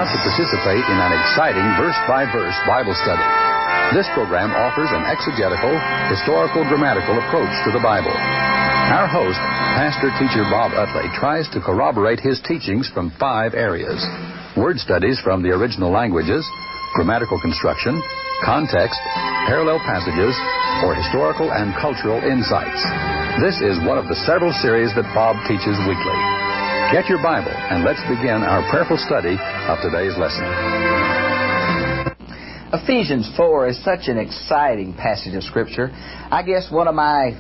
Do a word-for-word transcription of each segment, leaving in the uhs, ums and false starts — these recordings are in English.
about to participate in an exciting verse-by-verse Bible study. This program offers an exegetical, historical, grammatical approach to the Bible. Our host, pastor-teacher Bob Utley, tries to corroborate his teachings from five areas: word studies from the original languages, grammatical construction, context, parallel passages, or historical and cultural insights. This is one of the several series that Bob teaches weekly. Get your Bible and let's begin our prayerful study of today's lesson. Ephesians four is such an exciting passage of Scripture. I guess one of my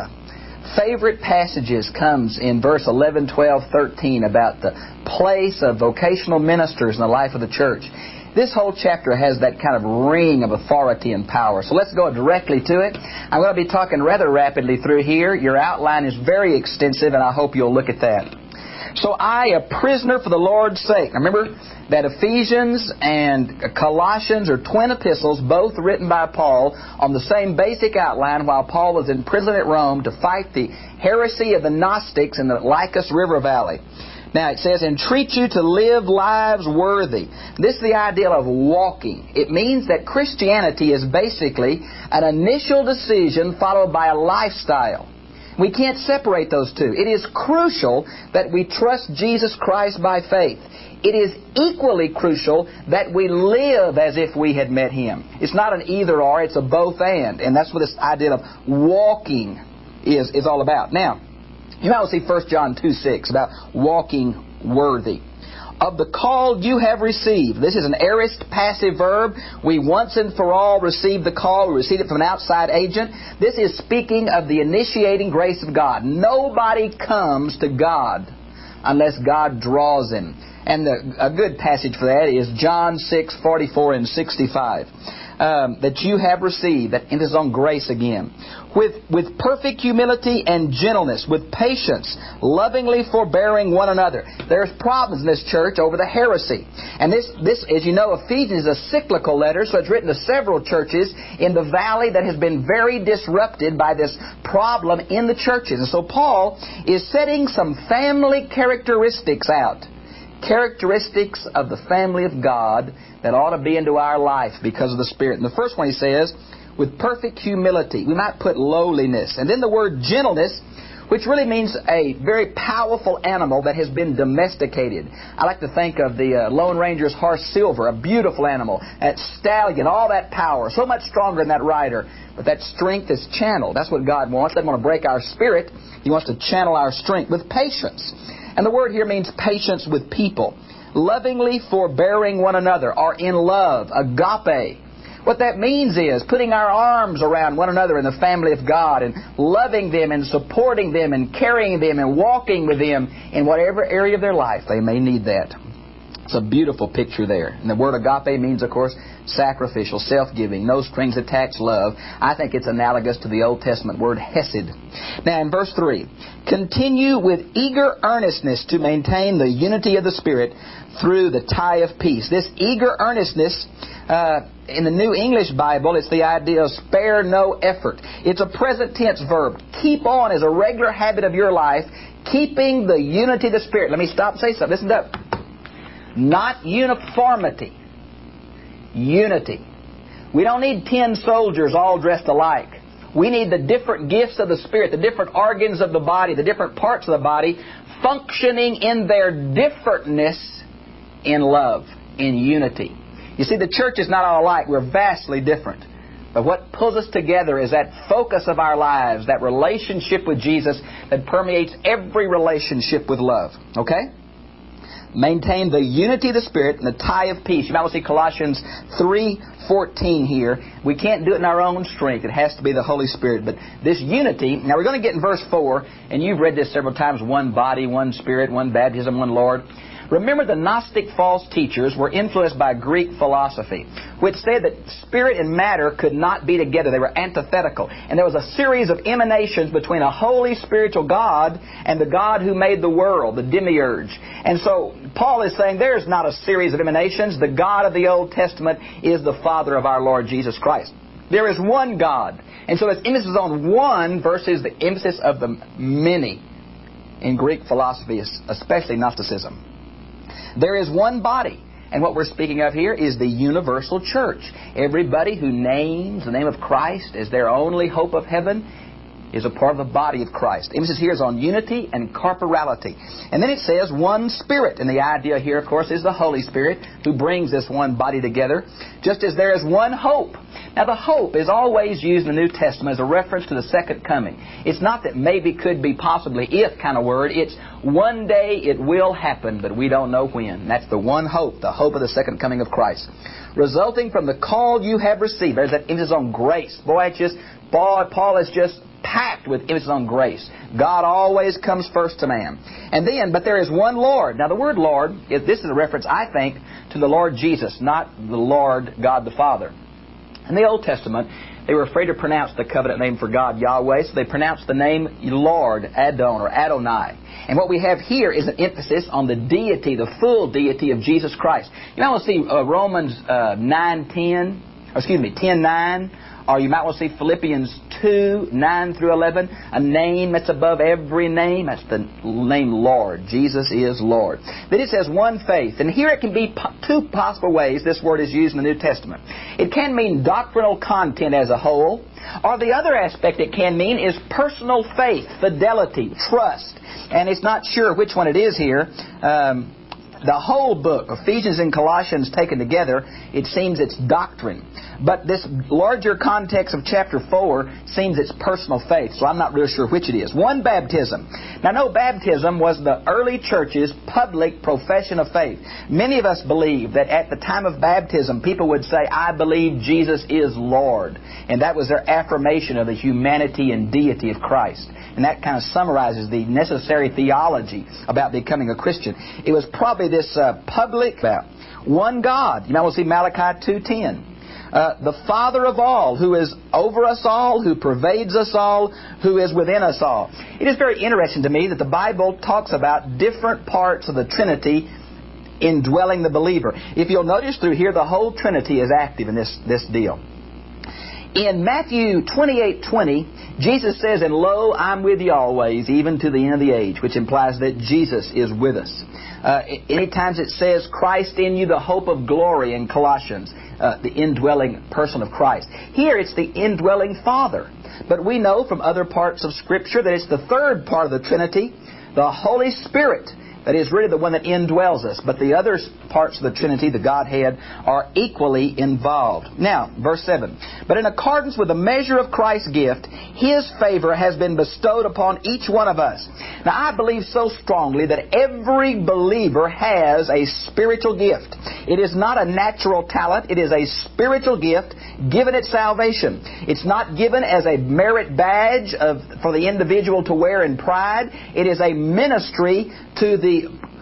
uh, favorite passages comes in verse eleven, twelve, thirteen about the place of vocational ministers in the life of the church. This whole chapter has that kind of ring of authority and power. So let's go directly to it. I'm going to be talking rather rapidly through here. Your outline is very extensive, and I hope you'll look at that. So I, a prisoner for the Lord's sake. Remember that Ephesians and Colossians are twin epistles, both written by Paul on the same basic outline while Paul was in prison at Rome to fight the heresy of the Gnostics in the Lycus River Valley. Now it says, entreat you to live lives worthy. This is the idea of walking. It means that Christianity is basically an initial decision followed by a lifestyle. We can't separate those two. It is crucial that we trust Jesus Christ by faith. It is equally crucial that we live as if we had met Him. It's not an either-or, it's a both-and. And that's what this idea of walking is, is all about. Now, you might see First John two six about walking worthy. Of the call you have received. This is an aorist passive verb. We once and for all received the call. We received it from an outside agent. This is speaking of the initiating grace of God. Nobody comes to God unless God draws him. And the, a good passage for that is John six forty-four and sixty-five. Um, that you have received, that emphasis on grace again, with with perfect humility and gentleness, with patience, lovingly forbearing one another. There's problems in this church over the heresy. And this, this, as you know, Ephesians is a cyclical letter, so it's written to several churches in the valley that has been very disrupted by this problem in the churches. And so Paul is setting some family characteristics out. Characteristics of the family of God that ought to be into our life because of the Spirit. And the first one he says, with perfect humility. We might put lowliness. And then the word gentleness, which really means a very powerful animal that has been domesticated. I like to think of the uh, Lone Ranger's horse Silver, a beautiful animal. That stallion, all that power, so much stronger than that rider. But that strength is channeled. That's what God wants. He doesn't want to break our spirit. He wants to channel our strength with patience. And the word here means patience with people. Lovingly forbearing one another, or in love, agape. What that means is putting our arms around one another in the family of God and loving them and supporting them and carrying them and walking with them in whatever area of their life they may need that. It's a beautiful picture there. And the word agape means, of course, sacrificial, self-giving, no strings attached love. I think it's analogous to the Old Testament word hesed. Now in verse three, continue with eager earnestness to maintain the unity of the Spirit through the tie of peace. This eager earnestness, uh, in the New English Bible, it's the idea of spare no effort. It's a present tense verb. Keep on as a regular habit of your life, keeping the unity of the Spirit. Let me stop and say something. Listen up. Not uniformity. Unity. We don't need ten soldiers all dressed alike. We need the different gifts of the Spirit, the different organs of the body, the different parts of the body, functioning in their differentness in love, in unity. You see, the church is not all alike. We're vastly different. But what pulls us together is that focus of our lives, that relationship with Jesus that permeates every relationship with love. Okay? Maintain the unity of the Spirit and the tie of peace. You might want to see Colossians three fourteen here. We can't do it in our own strength. It has to be the Holy Spirit. But this unity, now we're going to get in verse four, and you've read this several times, one body, one Spirit, one baptism, one Lord. Remember, the Gnostic false teachers were influenced by Greek philosophy, which said that spirit and matter could not be together. They were antithetical. And there was a series of emanations between a holy spiritual God and the God who made the world, the demiurge. And so Paul is saying there's not a series of emanations. The God of the Old Testament is the Father of our Lord Jesus Christ. There is one God. And so it's emphasis on one versus the emphasis of the many in Greek philosophy, especially Gnosticism. There is one body, And what we're speaking of here is the universal church. Everybody who names the name of Christ as their only hope of heaven is a part of the body of Christ. The emphasis here is on unity and corporality. And then it says one Spirit. And the idea here, of course, is the Holy Spirit who brings this one body together, just as there is one hope. Now, the hope is always used in the New Testament as a reference to the second coming. It's not that maybe, could be, possibly, if kind of word. It's one day it will happen, but we don't know when. That's the one hope, the hope of the second coming of Christ. Resulting from the call you have received. There's that emphasis on grace. Boy, it's just, boy, Paul is just packed with emphasis on grace. God always comes first to man. And then, but there is one Lord. Now, the word Lord, this is a reference, I think, to the Lord Jesus, not the Lord God the Father. In the Old Testament, they were afraid to pronounce the covenant name for God, Yahweh, so they pronounced the name Lord, Adon, or Adonai. And what we have here is an emphasis on the deity, the full deity of Jesus Christ. You might want to see uh, Romans uh, nine ten, or excuse me, ten nine, or you might want to see Philippians two nine through eleven, a name that's above every name. That's the name Lord. Jesus is Lord. Then it says one faith. And here it can be po- two possible ways this word is used in the New Testament. It can mean doctrinal content as a whole, or the other aspect it can mean is personal faith, fidelity, trust. And it's not sure which one it is here. Um, the whole book, Ephesians and Colossians taken together, it seems it's doctrine. But this larger context of chapter four seems it's personal faith, so I'm not real sure which it is. One, baptism. Now, no, baptism was the early church's public profession of faith. Many of us believe that at the time of baptism, people would say, I believe Jesus is Lord. And that was their affirmation of the humanity and deity of Christ. And that kind of summarizes the necessary theology about becoming a Christian. It was probably this uh, public, about one God. You might want to see Malachi two ten. Uh, the Father of all, who is over us all, who pervades us all, who is within us all. It is very interesting to me that the Bible talks about different parts of the Trinity indwelling the believer. If you'll notice through here, the whole Trinity is active in this, this deal. In Matthew twenty-eight twenty, Jesus says, and lo, I'm with you always, even to the end of the age, which implies that Jesus is with us. Uh, any times it says, Christ in you, the hope of glory in Colossians, uh, the indwelling person of Christ. Here it's the indwelling Father. But we know from other parts of Scripture that it's the third part of the Trinity, the Holy Spirit, that is really the one that indwells us. But the other parts of the Trinity, the Godhead, are equally involved. Now, verse seven. But in accordance with the measure of Christ's gift, His favor has been bestowed upon each one of us. Now, I believe so strongly that every believer has a spiritual gift. It is not a natural talent. It is a spiritual gift given at salvation. It's not given as a merit badge of, for the individual to wear in pride. It is a ministry to the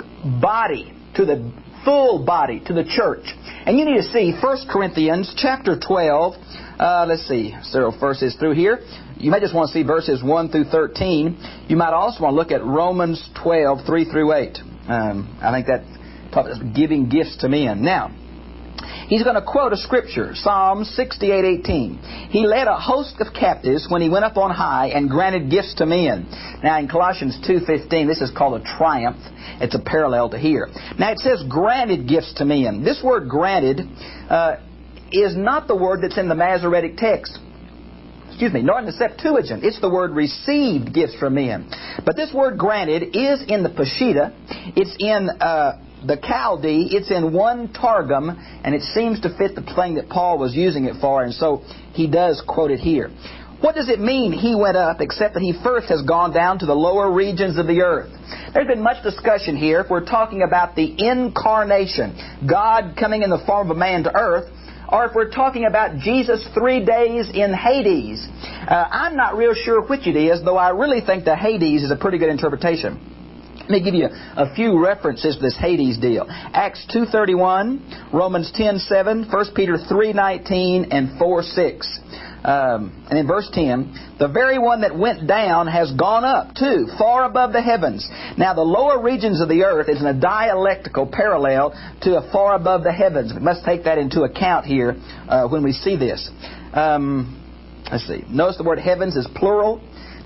body, to the full body, to the church. And you need to see First Corinthians chapter twelve. Uh, let's see, several verses through here. You may just want to see verses one through thirteen. You might also want to look at Romans twelve, three through eight. Um, I think that talks about giving gifts to men. Now, he's going to quote a scripture, Psalm sixty-eight eighteen. He led a host of captives when he went up on high and granted gifts to men. Now in Colossians two fifteen, this is called a triumph. It's a parallel to here. Now it says granted gifts to men. This word granted uh, is not the word that's in the Masoretic text. Excuse me, nor in the Septuagint. It's the word received gifts from men. But this word granted is in the Peshitta. It's in Uh, the Chaldee, it's in one Targum, and it seems to fit the thing that Paul was using it for, and so he does quote it here. What does it mean he went up, except that he first has gone down to the lower regions of the earth? There's been much discussion here if we're talking about the incarnation, God coming in the form of a man to earth, or if we're talking about Jesus three days in Hades. Uh, I'm not real sure which it is, though I really think the Hades is a pretty good interpretation. Let me give you a few references to this Hades deal. Acts two thirty-one, Romans ten seven, First Peter three nineteen, and four six. Um, and in verse ten, the very one that went down has gone up, too, far above the heavens. Now, the lower regions of the earth is in a dialectical parallel to a far above the heavens. We must take that into account here uh, when we see this. Um, let's see. Notice the word heavens is plural.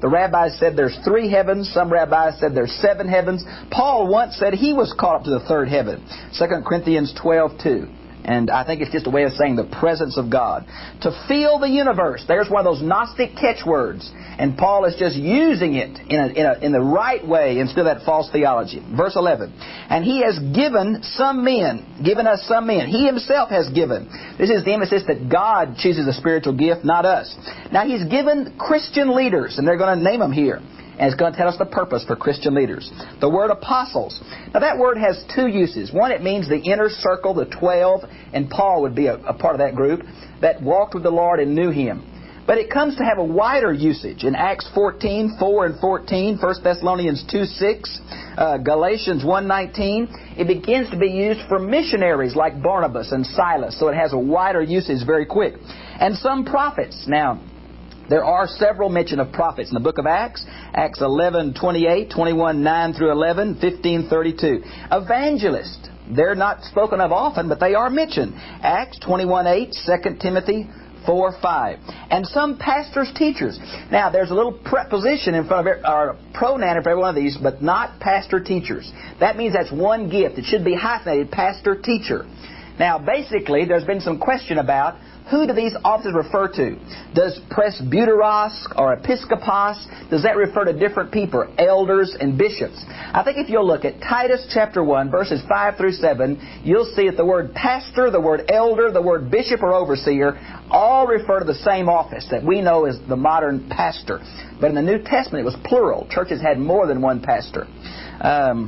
The rabbis said there's three heavens. Some rabbis said there's seven heavens. Paul once said he was caught up to the third heaven. Second Corinthians twelve two. And I think it's just a way of saying the presence of God. To feel the universe. There's one of those Gnostic catchwords. And Paul is just using it in, a, in, a, in the right way instead of that false theology. Verse eleven. And He has given some men, given us some men. He Himself has given. This is the emphasis that God chooses a spiritual gift, not us. Now He's given Christian leaders, and they're going to name them here. And it's going to tell us the purpose for Christian leaders. The word apostles. Now that word has two uses. One, it means the inner circle, the twelve, and Paul would be a, a part of that group that walked with the Lord and knew Him. But it comes to have a wider usage. In Acts fourteen, four and fourteen, First Thessalonians two, six, uh, Galatians one, nineteen, it begins to be used for missionaries like Barnabas and Silas. So it has a wider usage very quick. And some prophets. Now, there are several mention of prophets in the book of Acts. Acts eleven twenty-eight, twenty-one nine through eleven, fifteen thirty-two. Evangelists. They're not spoken of often, but they are mentioned. Acts twenty-one eight, Second Timothy four five. And some pastors, teachers. Now, there's a little preposition in front of it, or a pronoun for every one of these, but not pastor, teachers. That means that's one gift. It should be hyphenated, pastor, teacher. Now, basically, there's been some question about who do these offices refer to? Does presbyteros or episkopos, does that refer to different people, elders and bishops? I think if you'll look at Titus chapter one, verses five through seven, you'll see that the word pastor, the word elder, the word bishop or overseer, all refer to the same office that we know as the modern pastor. But in the New Testament, it was plural. Churches had more than one pastor. Um,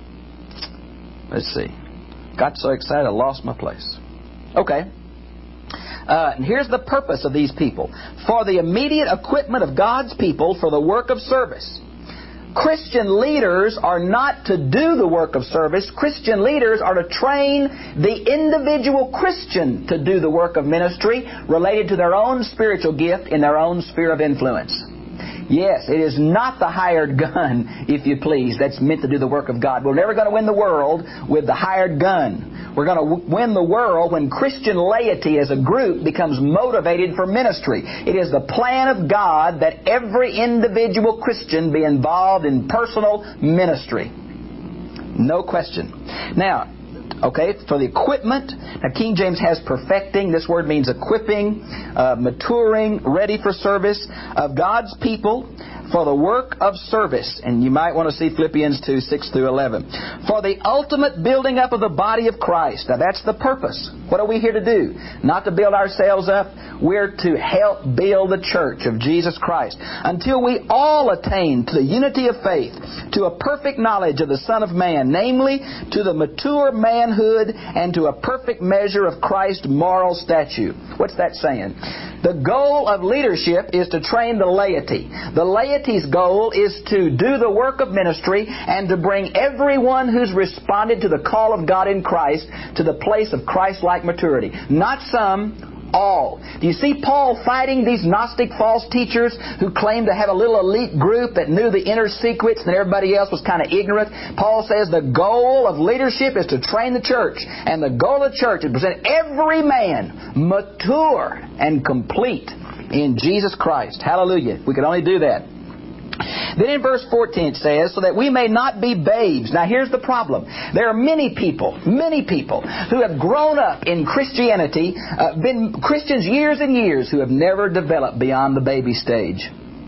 let's see. Got so excited I lost my place. Okay. Uh, and here's the purpose of these people. For the immediate equipment of God's people for the work of service. Christian leaders are not to do the work of service. Christian leaders are to train the individual Christian to do the work of ministry related to their own spiritual gift in their own sphere of influence. Yes, it is not the hired gun, if you please, that's meant to do the work of God. We're never going to win the world with the hired gun. We're going to win the world when Christian laity as a group becomes motivated for ministry. It is the plan of God that every individual Christian be involved in personal ministry. No question. Now, okay, for the equipment, now King James has perfecting. This word means equipping, uh, maturing, ready for service of God's people for the work of service. And you might want to see Philippians two, six through eleven. For the ultimate building up of the body of Christ. Now that's the purpose. What are we here to do? Not to build ourselves up. We're to help build the church of Jesus Christ until we all attain to the unity of faith, to a perfect knowledge of the Son of Man, namely to the mature manhood and to a perfect measure of Christ's moral stature. What's that saying? The goal of leadership is to train the laity. The laity's goal is to do the work of ministry and to bring everyone who's responded to the call of God in Christ to the place of Christ-like maturity. Not some, all. Do you see Paul fighting these Gnostic false teachers who claimed to have a little elite group that knew the inner secrets and everybody else was kind of ignorant? Paul says the goal of leadership is to train the church, and the goal of the church is to present every man mature and complete in Jesus Christ. Hallelujah. We can only do that. Then in verse fourteen it says, so that we may not be babes. Now here's the problem. There are many people, many people who have grown up in Christianity, uh, been Christians years and years, who have never developed beyond the baby stage.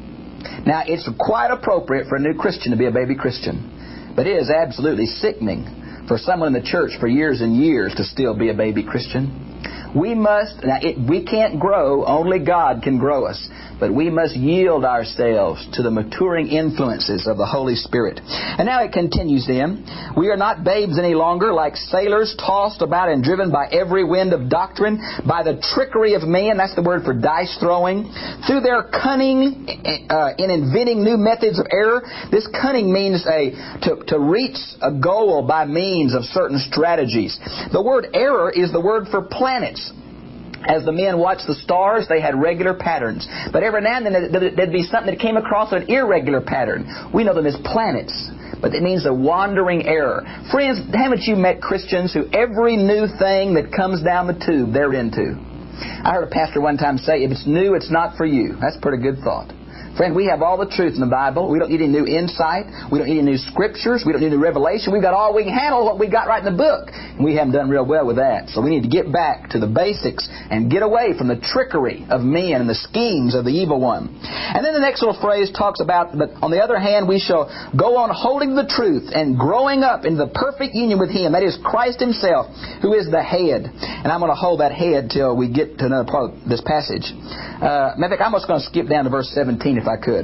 Now it's quite appropriate for a new Christian to be a baby Christian. But it is absolutely sickening for someone in the church for years and years to still be a baby Christian. We must, now it, we can't grow, only God can grow us. But we must yield ourselves to the maturing influences of the Holy Spirit. And now it continues then. We are not babes any longer, like sailors tossed about and driven by every wind of doctrine, by the trickery of men. That's the word for dice throwing. Through their cunning uh, in inventing new methods of error. This cunning means a to, to reach a goal by means of certain strategies. The word error is the word for planets. As the men watched the stars, they had regular patterns. But every now and then there'd be something that came across an irregular pattern. We know them as planets. But it means a wandering error. Friends, haven't you met Christians who every new thing that comes down the tube, they're into? I heard a pastor one time say, if it's new, it's not for you. That's a pretty good thought. Friend, we have all the truth in the Bible. We don't need any new insight. We don't need any new scriptures. We don't need any revelation. We've got all we can handle what we got right in the book. And we haven't done real well with that. So we need to get back to the basics and get away from the trickery of men and the schemes of the evil one. And then the next little phrase talks about, but on the other hand, we shall go on holding the truth and growing up into the perfect union with Him. That is Christ Himself, who is the head. And I'm going to hold that head till we get to another part of this passage. Uh, matter of fact, I'm just going to skip down to verse seventeen if I could.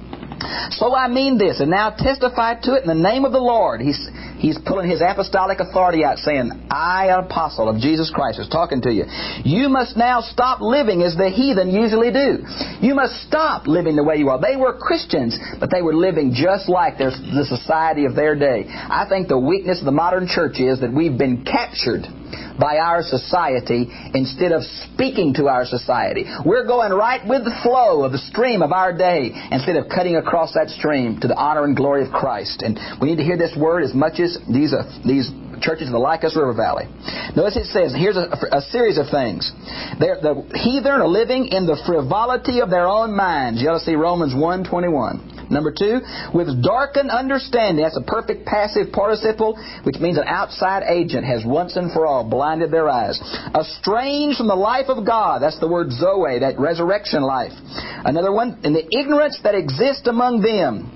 So I mean this, and now testify to it in the name of the Lord. He's he's pulling His apostolic authority out, saying, I, an apostle of Jesus Christ, is talking to you. You must now stop living as the heathen usually do. You must stop living the way you are. They were Christians, but they were living just like their, the society of their day. I think the weakness of the modern church is that we've been captured by our society instead of speaking to our society. We're going right with the flow of the stream of our day instead of cutting across that stream to the honor and glory of Christ. And we need to hear this word as much as these uh, these churches in the Lycus River Valley. Notice it says, here's a, a series of things. They're, the heathen are living in the frivolity of their own minds. You ought to see Romans one twenty-one. Number two, with darkened understanding. That's a perfect passive participle, which means an outside agent has once and for all blinded their eyes. Estranged from the life of God. That's the word Zoe, that resurrection life. Another one, in the ignorance that exists among them.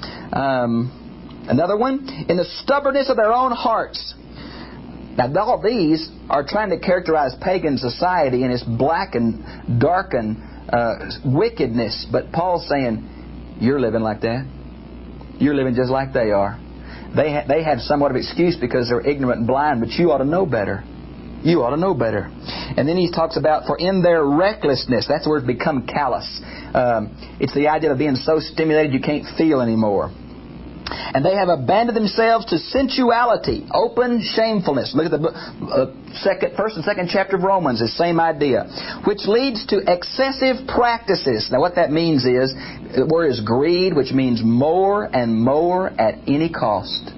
Um, another one, in the stubbornness of their own hearts. Now, all these are trying to characterize pagan society in its black and darkened uh, wickedness. But Paul's saying, you're living like that. You're living just like they are. They ha- they have somewhat of excuse because they're ignorant and blind, but you ought to know better. You ought to know better. And then he talks about, for in their recklessness, that's where it's become callous. Um, it's the idea of being so stimulated you can't feel anymore. And they have abandoned themselves to sensuality, open shamefulness. Look at the uh, second, first and second chapter of Romans, the same idea. Which leads to excessive practices. Now what that means is, the word is greed, which means more and more at any cost.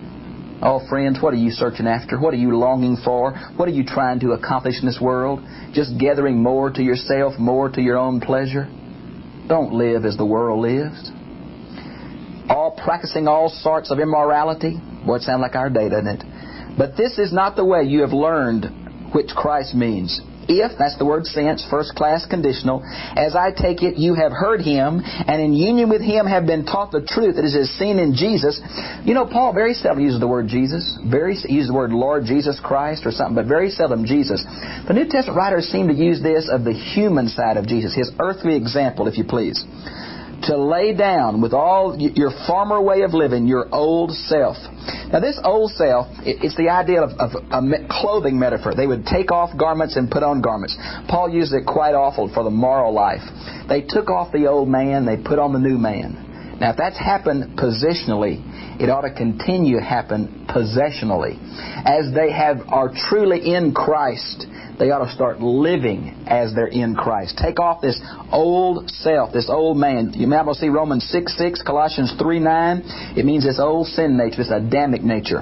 Oh, friends, what are you searching after? What are you longing for? What are you trying to accomplish in this world? Just gathering more to yourself, more to your own pleasure? Don't live as the world lives. All practicing all sorts of immorality. Boy, it sounds like our day, doesn't it? But this is not the way you have learned which Christ means. If, that's the word since, first class conditional, as I take it, you have heard Him, and in union with Him have been taught the truth that is seen in Jesus. You know, Paul very seldom uses the word Jesus. Very he uses the word Lord Jesus Christ or something, but very seldom Jesus. The New Testament writers seem to use this of the human side of Jesus, His earthly example, if you please. To lay down with all your former way of living, your old self. Now this old self, it's the idea of, of a clothing metaphor. They would take off garments and put on garments. Paul used it quite awful for the moral life. They took off the old man, they put on the new man. Now if that's happened positionally, it ought to continue to happen possessionally. As they have are truly in Christ, they ought to start living as they're in Christ. Take off this old self, this old man. You may see Romans six six, Colossians three nine. It means this old sin nature, this Adamic nature.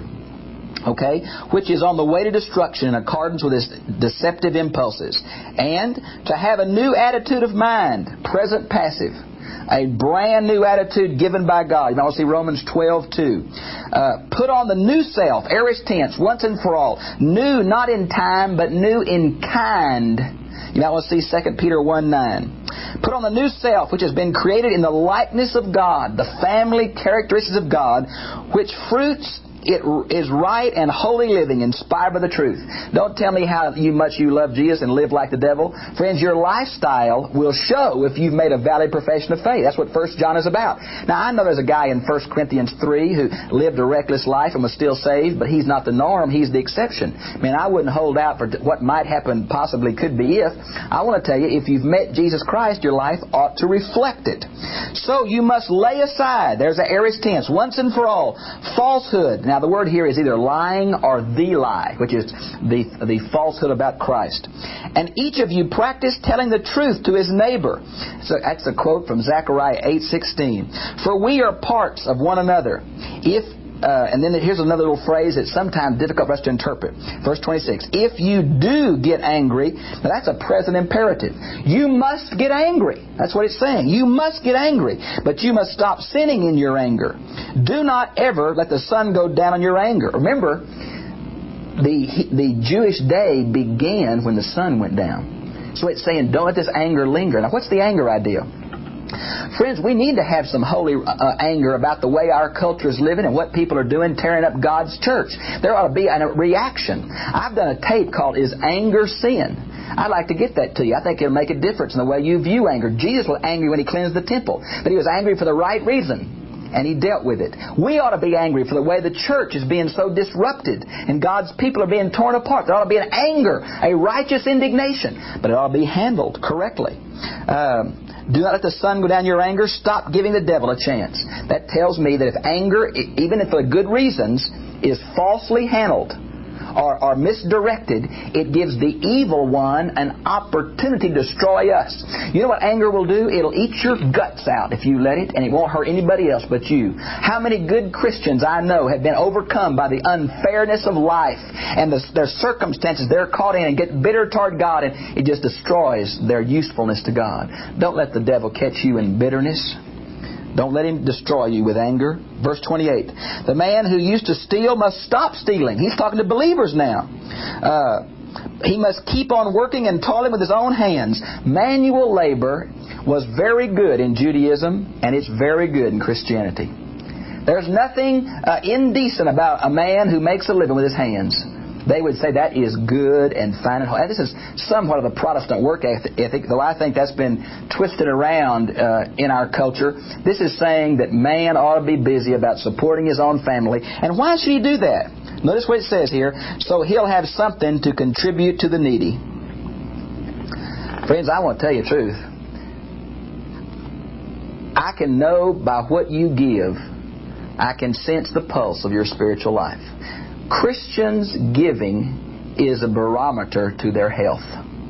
Okay? Which is on the way to destruction in accordance with its deceptive impulses. And to have a new attitude of mind, present passive. A brand new attitude given by God. You might want to see Romans twelve two. Uh, put on the new self, aorist tense, once and for all. New not in time, but new in kind. You might want to see Second Peter one nine. Put on the new self, which has been created in the likeness of God, the family characteristics of God, which fruits it is right and holy living inspired by the truth. Don't tell me how you much you love Jesus and live like the devil. Friends, your lifestyle will show if you've made a valid profession of faith. That's what First John is about. Now, I know there's a guy in First Corinthians three who lived a reckless life and was still saved, but he's not the norm. He's the exception. Man, I wouldn't hold out for what might happen, possibly could be if. I want to tell you, if you've met Jesus Christ, your life ought to reflect it. So you must lay aside, there's an aorist tense, once and for all, falsehood. Now, the word here is either lying or the lie, which is the, the falsehood about Christ. And each of you practice telling the truth to his neighbor. So that's a quote from Zechariah eight sixteen. For we are parts of one another. If uh, and then here's another little phrase that's sometimes difficult for us to interpret. Verse twenty-six, if you do get angry, now that's a present imperative. You must get angry. That's what it's saying. You must get angry, but you must stop sinning in your anger. Do not ever let the sun go down on your anger. Remember, the the Jewish day began when the sun went down. So it's saying, don't let this anger linger. Now, what's the anger idea? Friends, we need to have some holy uh, anger about the way our culture is living and what people are doing, tearing up God's church. There ought to be a reaction. I've done a tape called Is Anger Sin? I'd like to get that to you. I think it'll make a difference in the way you view anger. Jesus was angry when He cleansed the temple, but He was angry for the right reason, and He dealt with it. We ought to be angry for the way the church is being so disrupted and God's people are being torn apart. There ought to be an anger, a righteous indignation, but it ought to be handled correctly. Um, Do not let the sun go down your anger. Stop giving the devil a chance. That tells me that if anger, even if for good reasons, is falsely handled or, or misdirected, it gives the evil one an opportunity to destroy us. You know what anger will do? It'll eat your guts out if you let it, and it won't hurt anybody else but you. How many good Christians I know have been overcome by the unfairness of life and the, their circumstances they're caught in and get bitter toward God, and it just destroys their usefulness to God. Don't let the devil catch you in bitterness. Don't let him destroy you with anger. Verse twenty-eight. The man who used to steal must stop stealing. He's talking to believers now. Uh, he must keep on working and toiling with his own hands. Manual labor was very good in Judaism, and it's very good in Christianity. There's nothing uh, indecent about a man who makes a living with his hands. They would say that is good and fine and holy. This is somewhat of the Protestant work ethic, though I think that's been twisted around uh, in our culture. This is saying that man ought to be busy about supporting his own family. And why should he do that? Notice what it says here. So he'll have something to contribute to the needy. Friends, I want to tell you the truth. I can know by what you give, I can sense the pulse of your spiritual life. Christians' giving is a barometer to their health.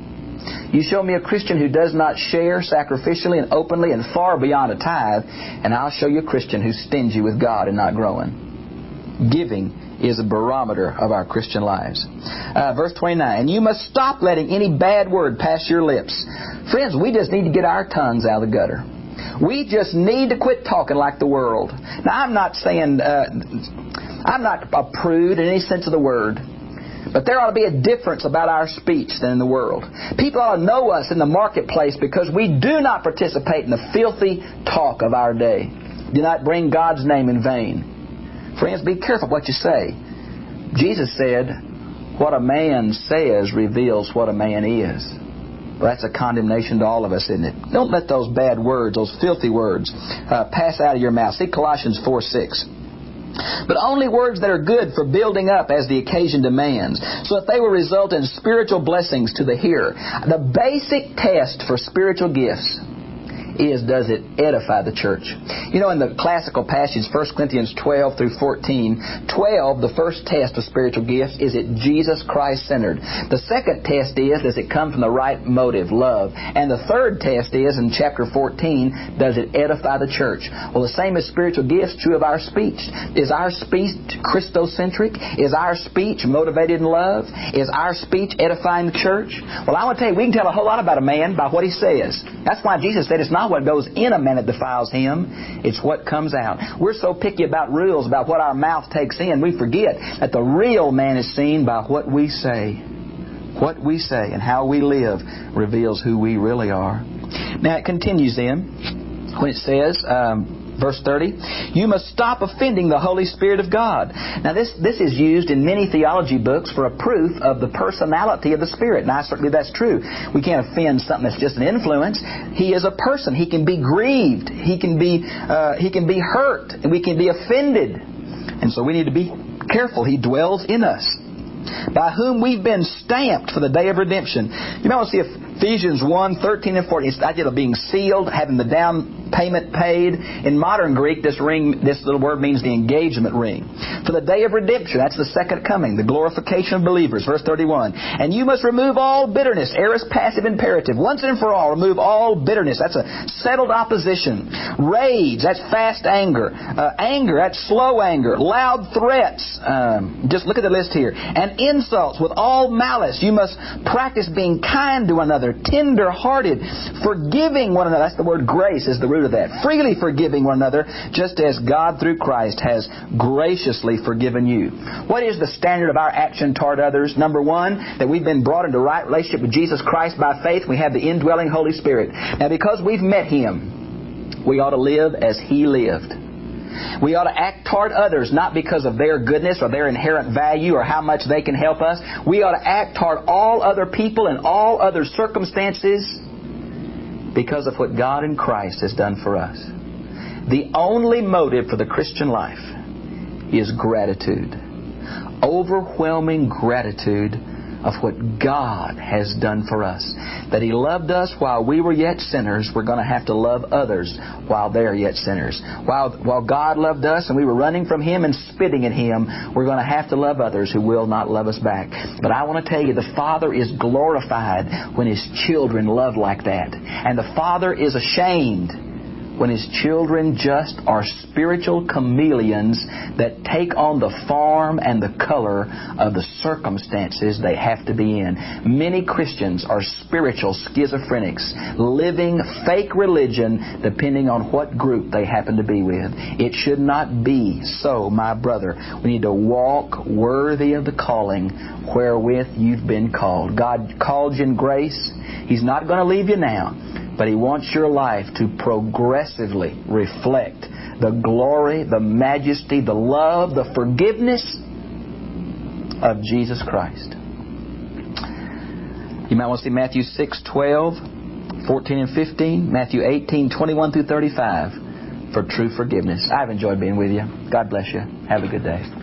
You show me a Christian who does not share sacrificially and openly and far beyond a tithe, and I'll show you a Christian who's stingy with God and not growing. Giving is a barometer of our Christian lives. Uh, verse twenty-nine, and you must stop letting any bad word pass your lips. Friends, we just need to get our tongues out of the gutter. We just need to quit talking like the world. Now, I'm not saying... Uh, I'm not a prude in any sense of the word, but there ought to be a difference about our speech than in the world. People ought to know us in the marketplace because we do not participate in the filthy talk of our day. Do not bring God's name in vain. Friends, be careful what you say. Jesus said, what a man says reveals what a man is. Well, that's a condemnation to all of us, isn't it? Don't let those bad words, those filthy words, uh, pass out of your mouth. See Colossians four six. But only words that are good for building up as the occasion demands, so that they will result in spiritual blessings to the hearer. The basic test for spiritual gifts is, does it edify the church? You know, in the classical passage, First Corinthians twelve through fourteen, twelve, the first test of spiritual gifts, is it Jesus Christ-centered? The second test is, does it come from the right motive, love? And the third test is, in chapter fourteen, does it edify the church? Well, the same as spiritual gifts, true of our speech. Is our speech Christocentric? Is our speech motivated in love? Is our speech edifying the church? Well, I want to tell you, we can tell a whole lot about a man by what he says. That's why Jesus said it's not what goes in a man that defiles him, it's what comes out. We're so picky about rules, about what our mouth takes in, we forget that the real man is seen by what we say. What we say and how we live reveals who we really are. Now it continues then when it says, um, verse thirty, you must stop offending the Holy Spirit of God. Now this this is used in many theology books for a proof of the personality of the Spirit. Now certainly that's true. We can't offend something that's just an influence. He is a person. He can be grieved. He can be uh, he can be hurt. And we can be offended. And so we need to be careful. He dwells in us, by whom we've been stamped for the day of redemption. You might want to see Ephesians one, thirteen and fourteen. It's the idea of being sealed, having the down payment paid. In modern Greek, this ring, this little word means the engagement ring. For the day of redemption, that's the second coming, the glorification of believers. Verse thirty-one. And you must remove all bitterness. Aorist passive imperative. Once and for all, remove all bitterness. That's a settled opposition. Rage, that's fast anger. Uh, anger, that's slow anger. Loud threats. Um, just look at the list here. And insults with all malice. You must practice being kind to one another, tender-hearted, forgiving one another. That's the word grace is the root of that. Freely forgiving one another, just as God through Christ has graciously forgiven you. What is the standard of our action toward others? Number one, that we've been brought into right relationship with Jesus Christ by faith. We have the indwelling Holy Spirit. Now, because we've met Him, we ought to live as He lived. We ought to act toward others not because of their goodness or their inherent value or how much they can help us. We ought to act toward all other people and all other circumstances because of what God in Christ has done for us. The only motive for the Christian life is gratitude. Overwhelming gratitude of what God has done for us. That He loved us while we were yet sinners. We're going to have to love others while they're yet sinners. While, while God loved us and we were running from Him and spitting at Him, we're going to have to love others who will not love us back. But I want to tell you, the Father is glorified when His children love like that. And the Father is ashamed when His children just are spiritual chameleons that take on the form and the color of the circumstances they have to be in. Many Christians are spiritual schizophrenics, living fake religion depending on what group they happen to be with. It should not be so, my brother. We need to walk worthy of the calling wherewith you've been called. God called you in grace. He's not going to leave you now. But He wants your life to progressively reflect the glory, the majesty, the love, the forgiveness of Jesus Christ. You might want to see Matthew six, twelve, fourteen and fifteen, Matthew eighteen, twenty-one through thirty-five for true forgiveness. I've enjoyed being with you. God bless you. Have a good day.